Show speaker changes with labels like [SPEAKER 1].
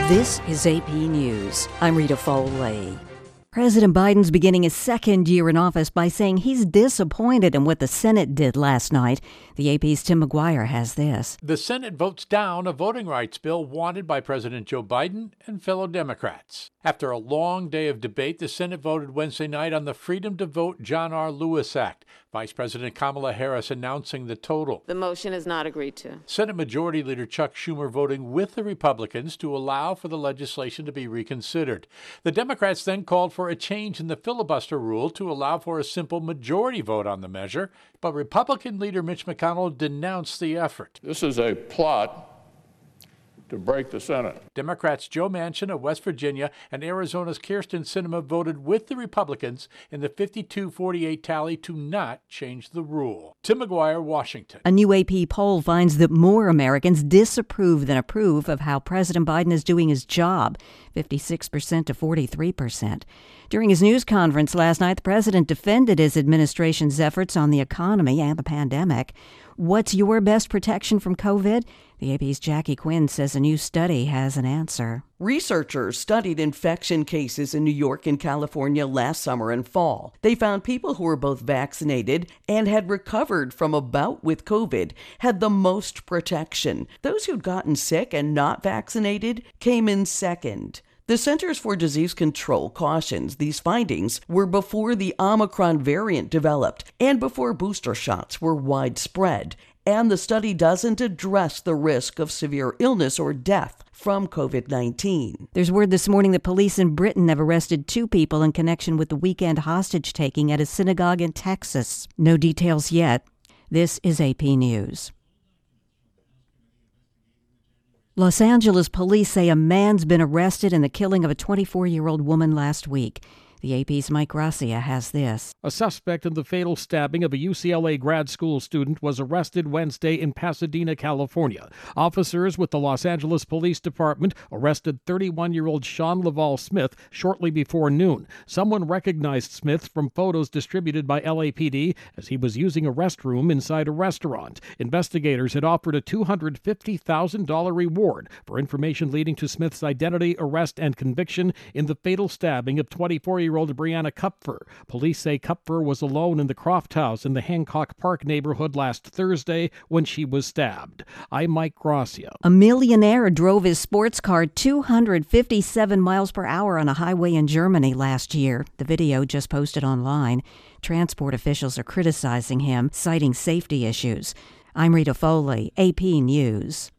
[SPEAKER 1] This is AP News. I'm Rita Foley. President Biden's beginning his second year in office by saying he's disappointed in what the Senate did last night. The AP's Tim McGuire has this.
[SPEAKER 2] The Senate votes down a voting rights bill wanted by President Joe Biden and fellow Democrats. After a long day of debate, the Senate voted Wednesday night on the Freedom to Vote John R. Lewis Act. Vice President Kamala Harris announcing the total.
[SPEAKER 3] The motion is not agreed to.
[SPEAKER 2] Senate Majority Leader Chuck Schumer voting with the Republicans to allow for the legislation to be reconsidered. The Democrats then called for a change in the filibuster rule to allow for a simple majority vote on the measure, but Republican leader Mitch McConnell denounced the effort.
[SPEAKER 4] This is a plot to break the Senate.
[SPEAKER 2] Democrats Joe Manchin of West Virginia and Arizona's Kyrsten Sinema voted with the Republicans in the 52-48 tally to not change the rule. Tim McGuire, Washington.
[SPEAKER 1] A new AP poll finds that more Americans disapprove than approve of how President Biden is doing his job, 56% to 43%. During his news conference last night, the president defended his administration's efforts on the economy and the pandemic. What's your best protection from COVID? The AP's Jackie Quinn says a new study has an answer.
[SPEAKER 5] Researchers studied infection cases in New York and California last summer and fall. They found people who were both vaccinated and had recovered from a bout with COVID had the most protection. Those who'd gotten sick and not vaccinated came in second. The Centers for Disease Control cautions these findings were before the Omicron variant developed and before booster shots were widespread. And the study doesn't address the risk of severe illness or death from COVID-19.
[SPEAKER 1] There's word this morning that police in Britain have arrested 2 people in connection with the weekend hostage-taking at a synagogue in Texas. No details yet. This is AP News. Los Angeles police say a man's been arrested in the killing of a 24-year-old woman last week. The AP's Mike Gracia has this.
[SPEAKER 6] A suspect in the fatal stabbing of a UCLA grad school student was arrested Wednesday in Pasadena, California. Officers with the Los Angeles Police Department arrested 31-year-old Sean Laval Smith shortly before noon. Someone recognized Smith from photos distributed by LAPD as he was using a restroom inside a restaurant. Investigators had offered a $250,000 reward for information leading to Smith's identity, arrest, and conviction in the fatal stabbing of 24-year-old Brianna Kupfer. Police say Kupfer was alone in the Croft House in the Hancock Park neighborhood last Thursday when she was stabbed. I'm Mike Gracia.
[SPEAKER 1] A millionaire drove his sports car 257 miles per hour on a highway in Germany last year. The video just posted online. Transport officials are criticizing him, citing safety issues. I'm Rita Foley, AP News.